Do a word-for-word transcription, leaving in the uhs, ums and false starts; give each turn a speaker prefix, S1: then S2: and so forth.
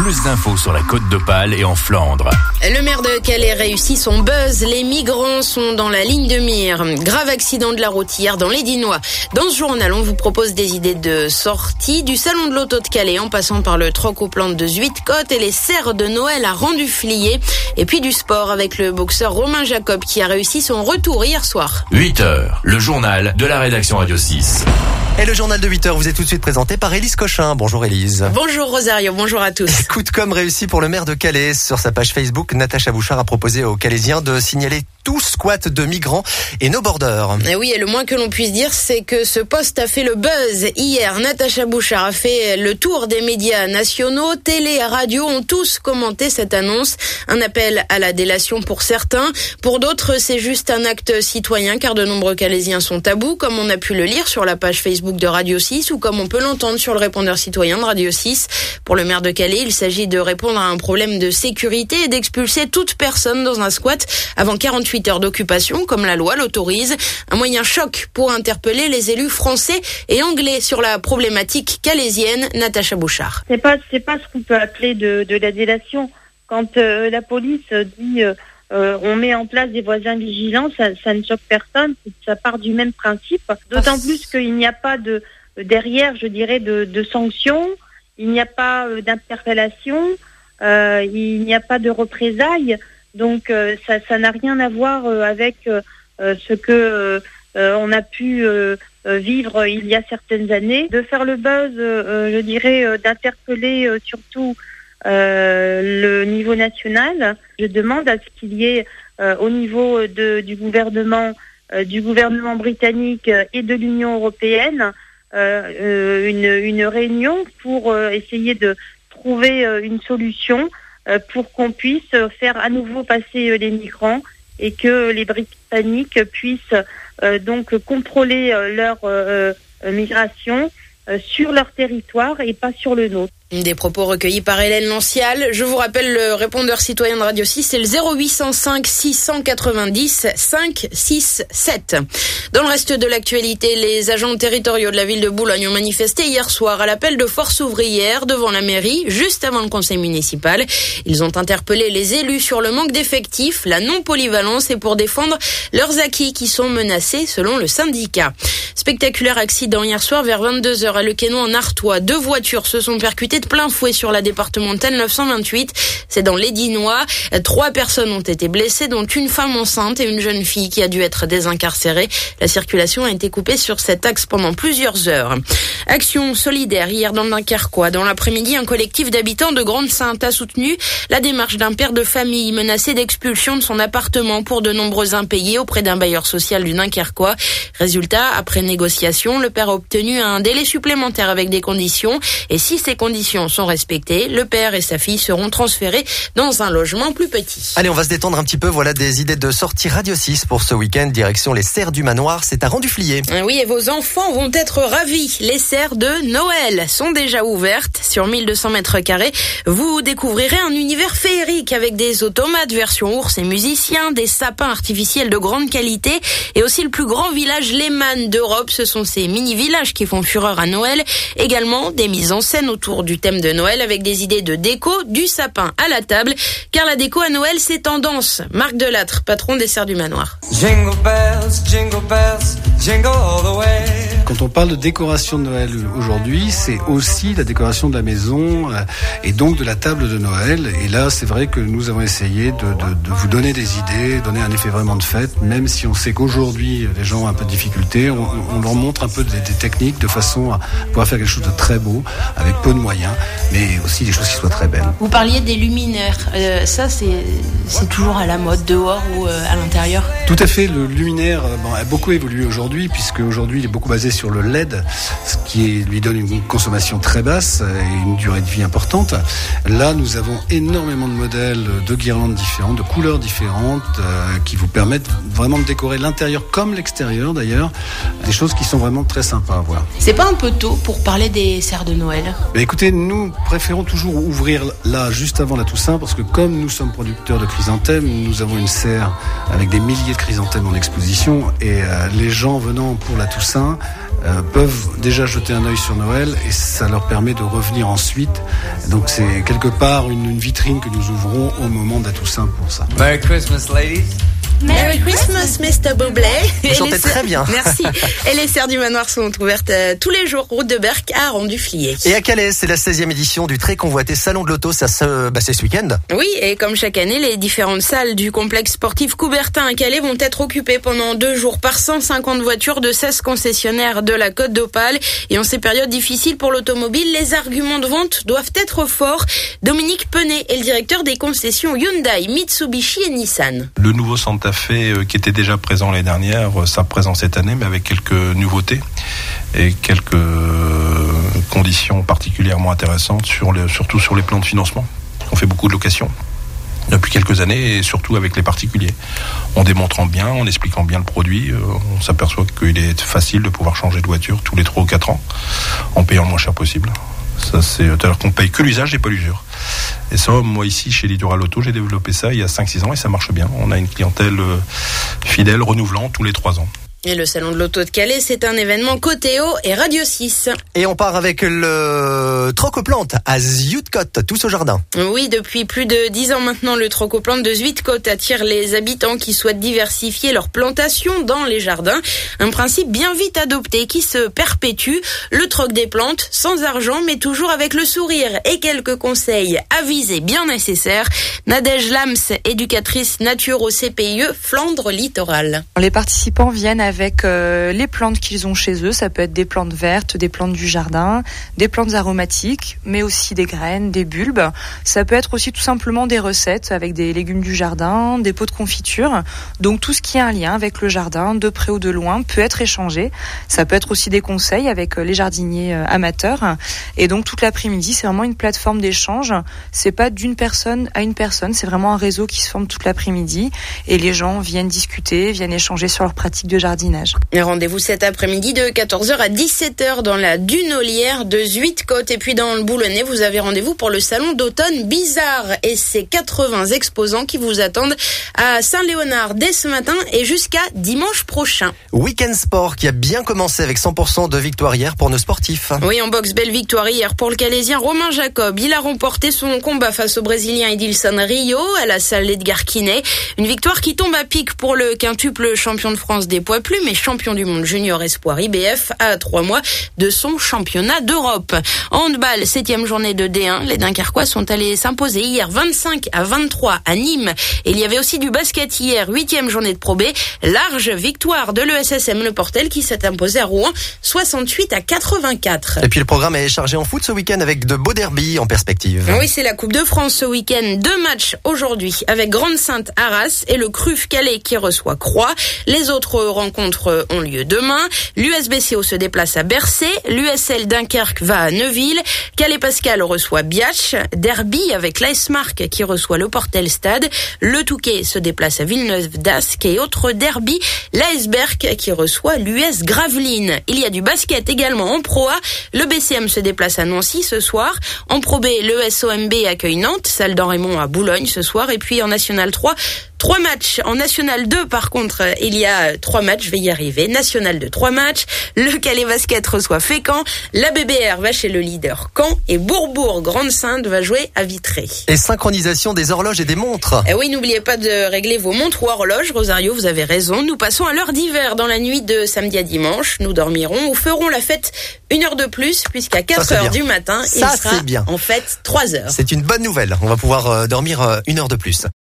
S1: Plus d'infos sur la côte d'Opale et en Flandre.
S2: Le maire de Calais réussit son buzz. Les migrants sont dans la ligne de mire. Grave accident de la route hier dans les Dinois. Dans ce journal, on vous propose des idées de sortie du salon de l'auto de Calais en passant par le troc aux plantes de Zuidcote et les serres de Noël à Renduflier. Et puis du sport avec le boxeur Romain Jacob qui a réussi son retour hier soir.
S1: huit heures, le journal de la rédaction Radio six.
S3: Et le journal de huit heures vous est tout de suite présenté par Élise Cochin. Bonjour Élise.
S2: Bonjour Rosario, bonjour à tous.
S3: Coup de com' réussi pour le maire de Calais. Sur sa page Facebook, Natacha Bouchard a proposé aux Calaisiens de signaler tout squat de migrants et no border.
S2: Et oui, et le moins que l'on puisse dire, c'est que ce post a fait le buzz. Hier, Natacha Bouchard a fait le tour des médias nationaux. Télé et radio ont tous commenté cette annonce. Un appel à la délation pour certains. Pour d'autres, c'est juste un acte citoyen, car de nombreux Calaisiens sont tabous, comme on a pu le lire sur la page Facebook de Radio six ou comme on peut l'entendre sur le répondeur citoyen de Radio six. Pour le maire de Calais, il s'agit de répondre à un problème de sécurité et d'expulser toute personne dans un squat avant quarante-huit heures d'occupation, comme la loi l'autorise. Un moyen choc pour interpeller les élus français et anglais sur la problématique calaisienne. Natacha Bouchard.
S4: C'est pas, c'est pas ce qu'on peut appeler de, de la délation. Quand euh, la police dit euh, euh, on met en place des voisins vigilants, ça, ça ne choque personne. Ça part du même principe. D'autant plus qu'il n'y a pas de derrière, je dirais, de, de sanctions. Il n'y a pas euh, d'interpellation. Euh, il n'y a pas de représailles. Donc euh, ça, ça n'a rien à voir euh, avec euh, ce que euh, euh, on a pu euh, vivre il y a certaines années. De faire le buzz, euh, je dirais, euh, d'interpeller euh, surtout euh, le niveau national. Je demande à ce qu'il y ait euh, au niveau de, du gouvernement, euh, du gouvernement britannique et de l'Union européenne euh, une, une réunion pour euh, essayer de trouver euh, une solution pour qu'on puisse faire à nouveau passer les migrants et que les Britanniques puissent euh, donc contrôler euh, leur euh, migration euh, sur leur territoire et pas sur le nôtre.
S2: Des propos recueillis par Hélène Lancial. Je vous rappelle le répondeur citoyen de Radio six, c'est le zéro huit cent cinq six cent quatre-vingt-dix cinq six sept. Dans le reste de l'actualité, les agents territoriaux de la ville de Boulogne ont manifesté hier soir à l'appel de Force ouvrière devant la mairie, juste avant le conseil municipal. Ils ont interpellé les élus sur le manque d'effectifs, la non-polyvalence et pour défendre leurs acquis qui sont menacés selon le syndicat. Spectaculaire accident hier soir vers vingt-deux heures à Le Quesnoy en Artois. Deux voitures se sont percutées de plein fouet sur la départementale neuf cent vingt-huit. C'est dans les Dinois. Trois personnes ont été blessées, dont une femme enceinte et une jeune fille qui a dû être désincarcérée. La circulation a été coupée sur cet axe pendant plusieurs heures. Action solidaire hier dans le Dunkerquois. Dans l'après-midi, un collectif d'habitants de Grande-Sainte a soutenu la démarche d'un père de famille menacé d'expulsion de son appartement pour de nombreux impayés auprès d'un bailleur social du Dunkerquois. Résultat, après négociation, le père a obtenu un délai supplémentaire avec des conditions. Et si ces conditions sont respectées, le père et sa fille seront transférés dans un logement plus petit.
S3: Allez, on va se détendre un petit peu. Voilà des idées de sortie Radio six pour ce week-end. Direction les serres du Manoir, c'est à Renduflier.
S2: Oui, et vos enfants vont être ravis. Les serres de Noël sont déjà ouvertes sur mille deux cents mètres carrés. Vous découvrirez un univers féerique avec des automates version ours et musiciens, des sapins artificiels de grande qualité et aussi le plus grand village Lehmann d'Europe. Ce sont ces mini-villages qui font fureur à Noël. Également des mises en scène autour du thème de Noël avec des idées de déco, du sapin à la table, car la déco à Noël c'est tendance. Marc Delattre, patron des serres du Manoir.
S5: Jingle bells, jingle bells, jingle all the way.
S6: Quand on parle de décoration de Noël aujourd'hui, c'est aussi la décoration de la maison euh, et donc de la table de Noël. Et là, c'est vrai que nous avons essayé de, de, de vous donner des idées, donner un effet vraiment de fête, même si on sait qu'aujourd'hui, les gens ont un peu de difficultés. On, on leur montre un peu des, des techniques de façon à pouvoir faire quelque chose de très beau, avec peu de moyens, mais aussi des choses qui soient très belles.
S2: Vous parliez des luminaires. Euh, ça, c'est, c'est toujours à la mode, dehors ou euh, à l'intérieur?
S6: Tout à fait. Le luminaire bon, a beaucoup évolué aujourd'hui, puisque aujourd'hui, il est beaucoup basé sur le L E D, ce qui est, lui donne une consommation très basse et une durée de vie importante. Là, nous avons énormément de modèles de guirlandes différentes, de couleurs différentes, euh, qui vous permettent vraiment de décorer l'intérieur comme l'extérieur d'ailleurs. Des choses qui sont vraiment très sympas à voir.
S2: C'est pas un peu tôt pour parler des serres de Noël?
S6: Ben écoutez, nous préférons toujours ouvrir là, juste avant la Toussaint, parce que comme nous sommes producteurs de chrysanthèmes, nous avons une serre avec des milliers de chrysanthèmes en exposition, et euh, les gens venant pour la Toussaint euh, peuvent déjà jeter un œil sur Noël et ça leur permet de revenir ensuite. Donc c'est quelque part une, une vitrine que nous ouvrons au moment de la Toussaint pour ça.
S5: Merry Christmas, ladies.
S2: Merry Christmas, mister Bublé.
S3: Vous chantez très bien.
S2: Merci. Et les serres du manoir sont ouvertes euh, tous les jours, route de Berck à Rendu-Flier.
S3: Et à Calais, c'est la seizième édition du très convoité Salon de l'Auto, ça se, bah, c'est ce week-end.
S2: Oui, et comme chaque année, les différentes salles du complexe sportif Coubertin à Calais vont être occupées pendant deux jours par cent cinquante voitures de seize concessionnaires de la Côte d'Opale. Et en ces périodes difficiles pour l'automobile, les arguments de vente doivent être forts. Dominique Penet est le directeur des concessions Hyundai, Mitsubishi et Nissan.
S7: Le nouveau Santa Fe euh, qui était déjà présent l'année dernière, euh, sera présent cette année, mais avec quelques nouveautés et quelques euh, conditions particulièrement intéressantes, sur le, surtout sur les plans de financement. On fait beaucoup de locations depuis quelques années et surtout avec les particuliers. En démontrant bien, en expliquant bien le produit, euh, on s'aperçoit qu'il est facile de pouvoir changer de voiture tous les trois ou quatre ans en payant le moins cher possible. Ça, c'est alors qu'on paye que l'usage et pas l'usure. Et ça, moi ici chez Litoral Auto, j'ai développé ça il y a cinq six ans et ça marche bien. On a une clientèle euh, fidèle, renouvelant tous les trois ans.
S2: Et le Salon de l'Auto de Calais, c'est un événement côté haut et Radio six.
S3: Et on part avec le Troc-aux-Plantes à Zuidcote, tous au jardin.
S2: Oui, depuis plus de dix ans maintenant, le Troc-aux-Plantes de Zuidcote attire les habitants qui souhaitent diversifier leur plantation dans les jardins. Un principe bien vite adopté qui se perpétue. Le troc des plantes, sans argent, mais toujours avec le sourire et quelques conseils avisés bien nécessaires. Nadège Lams, éducatrice nature au C P I E Flandre Littoral.
S8: Les participants viennent avec avec euh, les plantes qu'ils ont chez eux. Ça peut être des plantes vertes, des plantes du jardin, des plantes aromatiques, mais aussi des graines, des bulbes. Ça peut être aussi tout simplement des recettes avec des légumes du jardin, des pots de confiture. Donc tout ce qui a un lien avec le jardin, de près ou de loin, peut être échangé. Ça peut être aussi des conseils avec les jardiniers euh, amateurs. Et donc toute l'après-midi, c'est vraiment une plateforme d'échange. C'est pas d'une personne à une personne, c'est vraiment un réseau qui se forme toute l'après-midi. Et les gens viennent discuter, viennent échanger sur leurs pratiques de jardin.
S2: Et rendez-vous cet après-midi de quatorze heures à dix-sept heures dans la Dunolière de Zuidcote. Et puis dans le Boulonnais, vous avez rendez-vous pour le salon d'automne Bizarre et ses quatre-vingts exposants qui vous attendent à Saint-Léonard dès ce matin et jusqu'à dimanche prochain.
S3: Week-end sport qui a bien commencé avec cent pour cent de victoire hier pour nos sportifs.
S2: Oui, en boxe, belle victoire hier pour le Calaisien Romain Jacob. Il a remporté son combat face au Brésilien Edilson Rio à la salle Edgar Quinet. Une victoire qui tombe à pic pour le quintuple champion de France des poids plumes mais champion du monde junior espoir I B F à trois mois de son championnat d'Europe. En handball, septième journée de D un, les Dunkerquois sont allés s'imposer hier vingt-cinq à vingt-trois à Nîmes. Et il y avait aussi du basket hier, huitième journée de Pro B. Large victoire de l'E S S M Le Portel qui s'est imposé à Rouen, soixante-huit à quatre-vingt-quatre.
S3: Et puis le programme est chargé en foot ce week-end avec de beaux derbies en perspective.
S2: Oui, c'est la Coupe de France ce week-end. Deux matchs aujourd'hui avec Grande-Sainte Arras et le C R U F Calais qui reçoit Croix. Les autres rencontres ont lieu demain. L'U S B C O se déplace à Bercé. L'U S L Dunkerque va à Neuville. Calais-Pascal reçoit Biatch. Derby avec l'A S Marque qui reçoit le Portel Stade. Le Touquet se déplace à Villeneuve-d'Ascq. Et autre derby, l'A S Berck qui reçoit l'U S Gravelines. Il y a du basket également en Pro A. Le B C M se déplace à Nancy ce soir. En Pro B, le S O M B accueille Nantes. Salle d'En-Raymond à Boulogne ce soir. Et puis en National trois, trois matchs. En National deux, par contre, il y a trois matchs. Je vais y arriver. National deux, trois matchs. Le Calais Basket reçoit Fécamp. La B B R va chez le leader Caen. Et Bourbourg, Grande-Sainte, va jouer à Vitré.
S3: Et synchronisation des horloges et des montres.
S2: Et oui, n'oubliez pas de régler vos montres ou horloges. Rosario, vous avez raison. Nous passons à l'heure d'hiver dans la nuit de samedi à dimanche. Nous dormirons ou ferons la fête une heure de plus puisqu'à quatre heures du matin,
S3: Ça,
S2: il sera
S3: bien.
S2: en fait trois heures.
S3: C'est une bonne nouvelle. On va pouvoir euh, dormir euh, une heure de plus.